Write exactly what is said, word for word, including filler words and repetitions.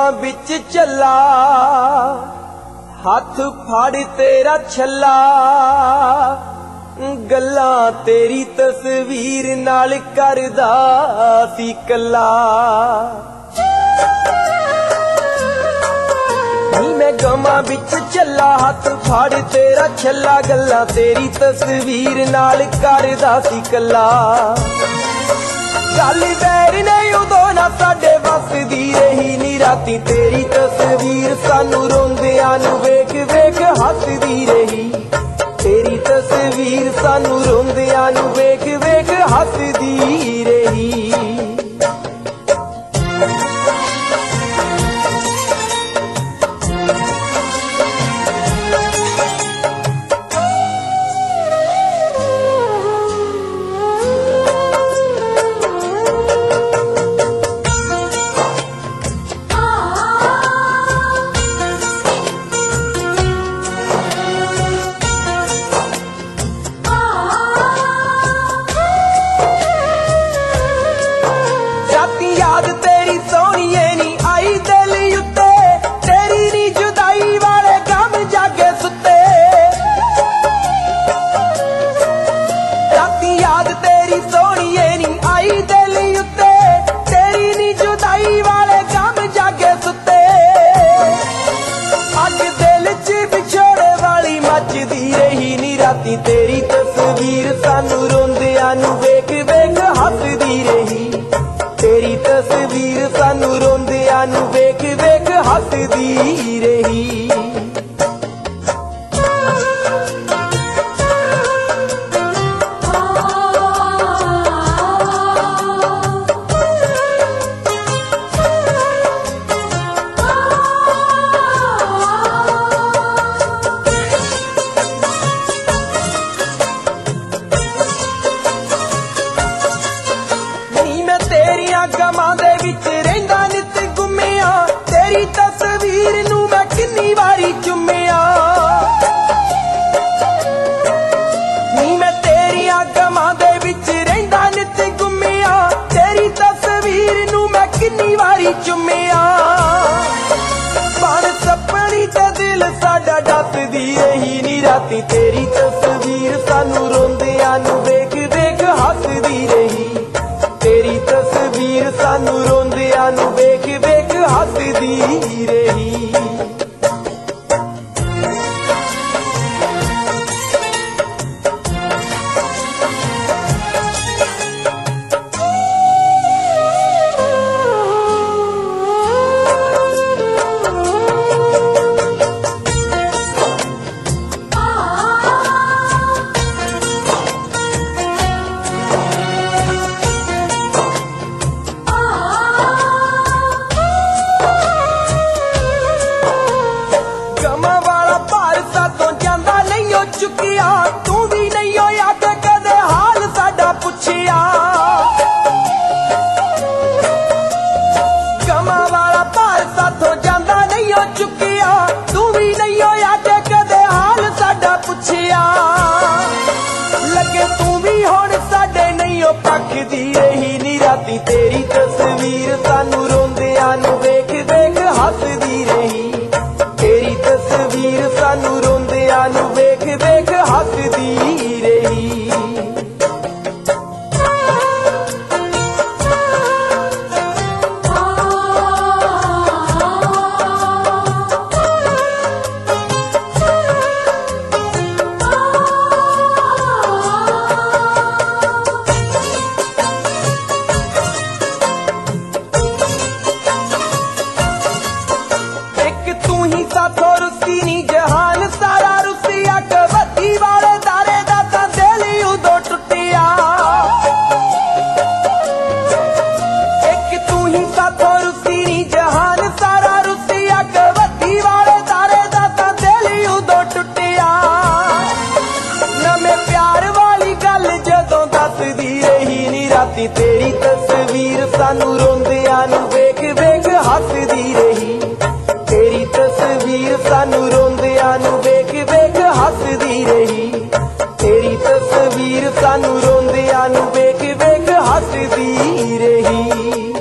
गमां बिच चला हथ फाड़ तेरा छला गल्लां तेरी तस्वीर नाल करदा सी कला। मैं गमां बिच चला हथ फाड़ तेरा छला गल्लां तेरी तस्वीर नाल करदा सी कला। गल बैर ने उदों ना साडे वस दी रही नी राती तेरी तस्वीर सानू रोंदियां नू वेख वेख हसदी रही। तेरी तस्वीर सानू रोंदियां नू वेख वेख हसदी रही। याद तेरी सोहणीए नी आई दिल उत्ते तेरी नी जुदाई वाले गम जागे सुते। राती याद तेरी सोहणीए नी आई दिल उत्ते तेरी नी जुदाई वाले गम जागे सुते। अज दिल च विछोड़े वाली मचदी रही नी राती तेरी तस्वीर सानू रोंदियां नू वेख वेख हसदी रही। तेरी तस्वीर सानू रोंदियां नू वेख वेख हसदी रही। गमां दे विच रहिंदा नित गुम्मिया तेरी तस्वीर नू मैं किन्नी वारी चुम्मिया। नी मैं तेरियां गमां दे विच रहिंदा नित गुम्मिया तेरी तस्वीर नू मैं किन्नी वारी चुम्मिया। बन सपनी ते दिल साडा डसदी रही नी राती तेरी तस्वीर सानू रोंदियां नू वेख वेख हसदी रही। तेरी तस्वीर सानू रोंदियां नू वेख वेख हसदी रही। चुकिया तू भी नहीं हो याद कदे हाल साडा पुछिया। गमां वाला भार साथों जांदा नहीं हो चुकिया तू भी नहीं हो याद कदे हाल साडा पुछिया। लगे तू भी हुण साडे नहीं हो पखदी रही नी राती तेरी तस्वीर सानू रोंदियां नू वेख वेख हसदी रही। तेरी तस्वीर सानू रोंदियां नू वेख वेख हसदी रही। एक तू ही साथों रुसी नी जहान सारा रुसिया कबड्डी वाले दारे दा तां दिल उदों टुटिया। एक तू ही साथों रुसी नी जहान सारा रुसिया कबड्डी वाले दारे दा तां दिल उदों टुटिया। नवें प्यार वाली गल जदों दसदी रही नी राती तेरी तस्वीर सानू रोंदियां नू वेख वेख हसदी रही। तेरी तस्वीर सानू रोंदियां नू वेख वेख हसदी रही। तेरी तस्वीर सानू रोंदियां नू वेख वेख हसदी रही।